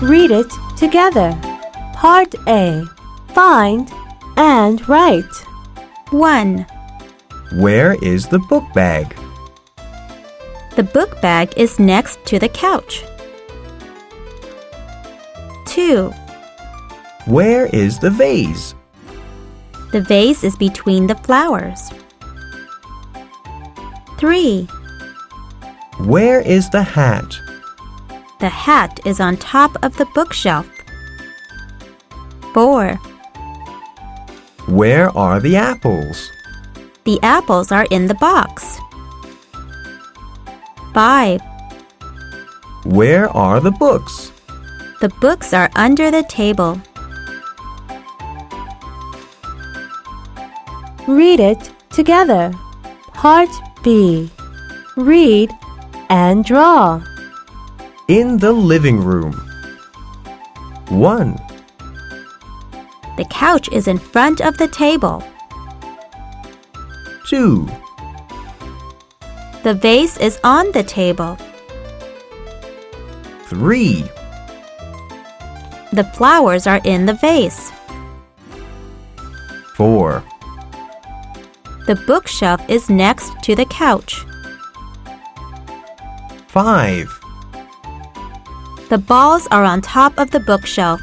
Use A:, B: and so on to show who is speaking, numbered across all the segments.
A: Read it together. Part A. Find and write.
B: 1.
C: Where is the book bag?
B: The book bag is next to the couch. 2.
C: Where is the vase?
B: The vase is between the flowers. 3.
C: Where is the hat?
B: The hat is on top of the bookshelf. 4.
C: Where are the apples?
B: The apples are in the box. 5.
C: Where are the books?
B: The books are under the table.
A: Read it together. Part B. Read and draw.
C: In the living room. 1.
B: The couch is in front of the table.
C: 2.
B: The vase is on the table.
C: 3.
B: The flowers are in the vase.
C: 4.
B: The bookshelf is next to the couch.
C: 5.
B: The balls are on top of the bookshelf.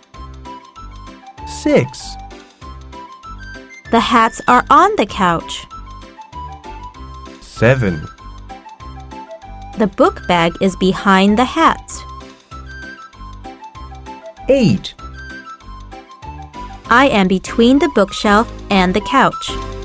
C: 6.
B: The hats are on the couch.
C: 7.
B: The book bag is behind the hats.
C: 8.
B: I am between the bookshelf and the couch.